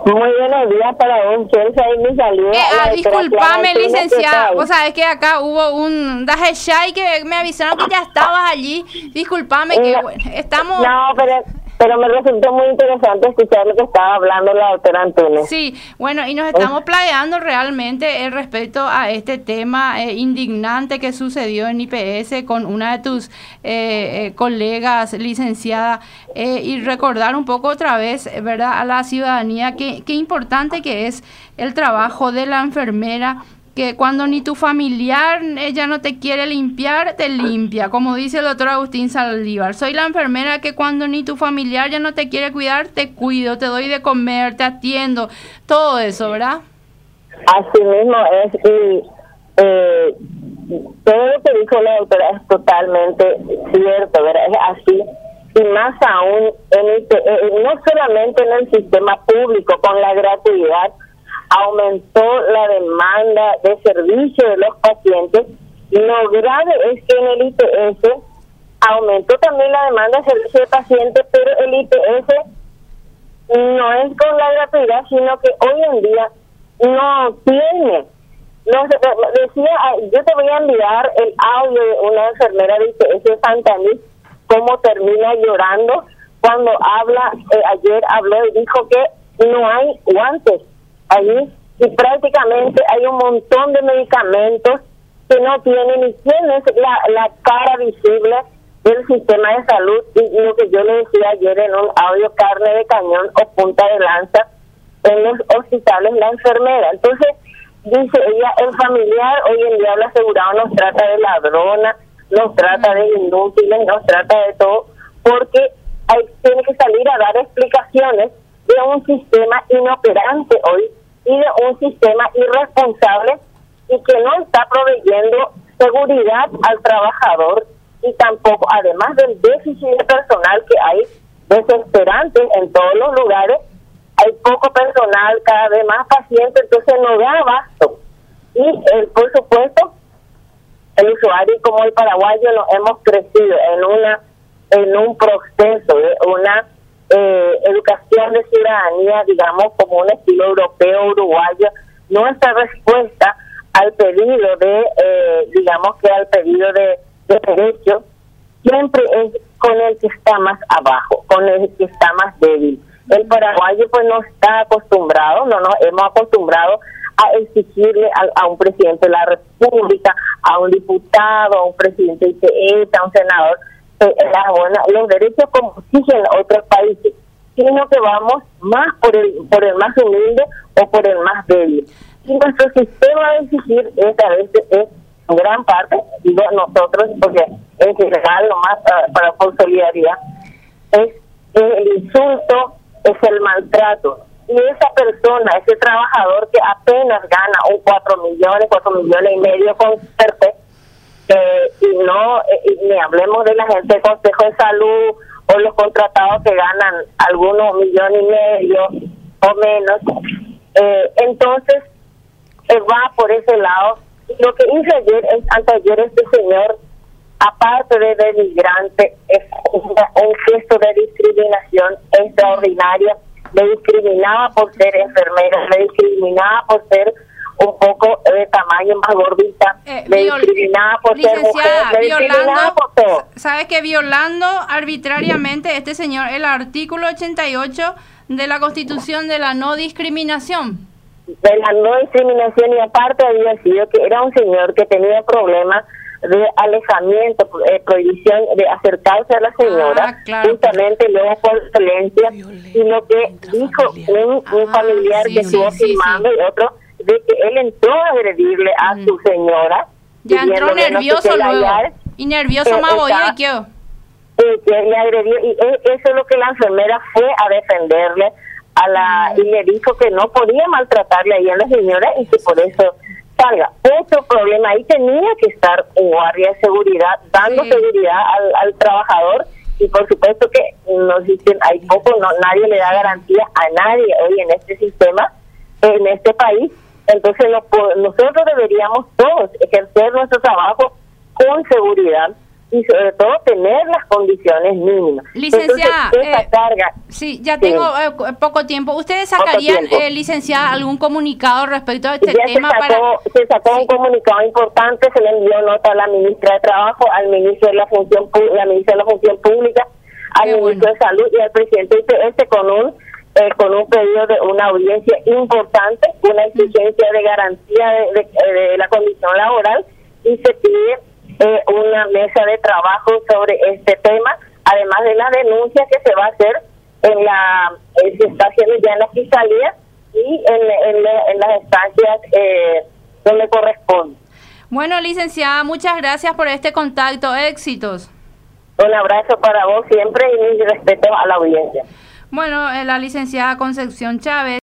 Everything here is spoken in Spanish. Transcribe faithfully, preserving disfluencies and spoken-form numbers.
Muy buenos días para vos, Chelsea, y mi saludo. Eh, ah, disculpame, licenciada. Vos sabés que acá hubo un Dajeshai que me avisaron que ya estabas allí. Disculpame, que no, bueno, estamos... No, pero... Pero me resultó muy interesante escuchar lo que estaba hablando la doctora Antunes. Sí, bueno, y nos estamos planeando realmente el respecto a este tema eh, indignante que sucedió en I P S con una de tus eh, eh, colegas, licenciada, eh, y recordar un poco otra vez, ¿verdad?, a la ciudadanía que qué importante que es el trabajo de la enfermera, que cuando ni tu familiar ella no te quiere limpiar, te limpia, como dice el doctor Agustín Saldívar. Soy la enfermera que cuando ni tu familiar ya no te quiere cuidar, te cuido, te doy de comer, te atiendo, todo eso, ¿verdad? Así mismo es, y eh, todo lo que dijo la doctora es totalmente cierto, ¿verdad? Es así, y más aún, en este, eh, no solamente en el sistema público, con la gratuidad, aumentó la demanda de servicio de los pacientes, y lo grave es que en el I P S aumentó también la demanda de servicio de pacientes, pero el I P S no es con la gratuidad, sino que hoy en día no tiene. No sé, decía, yo te voy a enviar el audio de una enfermera de I P S de Santa Liz, cómo termina llorando cuando habla, eh, ayer habló y dijo que no hay guantes allí, y prácticamente hay un montón de medicamentos que no tienen, y tienes la, la cara visible del sistema de salud, y lo que yo le decía ayer en un audio, carne de cañón o punta de lanza en los hospitales, la enfermera. Entonces, dice ella, el familiar hoy en día, el asegurado, nos trata de ladrona, nos trata de inútiles, nos trata de todo, porque hay, tiene que salir a dar explicaciones de un sistema inoperante hoy y de un sistema irresponsable y que no está proveyendo seguridad al trabajador, y tampoco, además del déficit de personal que hay desesperante en todos los lugares, hay poco personal, cada vez más pacientes, entonces no da abasto. Y el, por supuesto, el usuario como el paraguayo nos hemos crecido en una en un proceso de una eh, educación de ciudadanía, digamos, como un estilo europeo, uruguayo. Nuestra respuesta al pedido de, eh, digamos que al pedido de, de derecho, siempre es con el que está más abajo, con el que está más débil. El paraguayo pues no está acostumbrado, no nos hemos acostumbrado a exigirle a, a un presidente de la República, a un diputado, a un presidente de I P S, a un senador, eh, la buena, los derechos como exigen otros países, sino que vamos más por el por el más humilde o por el más débil. Y nuestro sistema de exigir es a veces es en gran parte, digo nosotros, porque en general, lo más uh, para por solidaridad, es el insulto, es el maltrato. Y esa persona, ese trabajador que apenas gana un cuatro millones, cuatro millones y medio con suerte, eh, y no, eh, ni hablemos de la gente del Consejo de Salud o los contratados que ganan algunos millones y medio o menos, eh, entonces eh, va por ese lado. Y lo que hizo ayer, es, anteayer este señor, aparte de denigrante, es un, un gesto de discriminación extraordinario. Le discriminaba por ser enfermera, le discriminaba por ser un poco de tamaño más gordita, eh, le viol discriminaba por ser mujer, le discriminaba por todo. ¿Sabe que violando arbitrariamente este señor el artículo ochenta y ocho de la Constitución de la no discriminación? De la no discriminación, y aparte había sido que era un señor que tenía problemas de alejamiento, eh, prohibición de acercarse a la señora, ah, claro, justamente luego por violencia, y lo que dijo un, un ah, familiar sí, que estuvo sí, filmando sí, sí. y otro, de que él entró a agredirle a mm. su señora. Ya entró nervioso no luego, hallar, y nervioso eh, más voy a qué. Eh, que le agredió, y eh, eso es lo que la enfermera fue a defenderle a la mm. y le dijo que no podía maltratarle ahí a la señora y que por eso salga. Otro problema, ahí tenía que estar un guardia de seguridad dando sí. seguridad al, al trabajador, y por supuesto que no existen, hay poco, no, nadie le da garantía a nadie hoy en este sistema, en este país. Entonces no, nosotros deberíamos todos ejercer nuestro trabajo con seguridad, y sobre todo tener las condiciones mínimas. Licenciada, Entonces, esa eh, carga, sí, ya tengo sí. eh, poco tiempo. ¿Ustedes sacarían, eh, licenciada, algún comunicado respecto a este ya tema? Se sacó, para... se sacó sí. un comunicado importante, se le envió nota a la ministra de Trabajo, al ministro de la Función, la ministra de la Función Pública, al Qué ministro bueno. de Salud y al presidente de I P S con un eh, con un pedido de una audiencia importante, una exigencia de garantía de, de, de la condición laboral, y se pide eh, una mesa de trabajo sobre este tema, además de la denuncia que se va a hacer en la eh, se está haciendo ya en la fiscalía y en, en, la, en las instancias eh, donde corresponde. Bueno, licenciada, muchas gracias por este contacto. Éxitos. Un abrazo para vos siempre y mi respeto a la audiencia. Bueno, eh, la licenciada Concepción Chávez.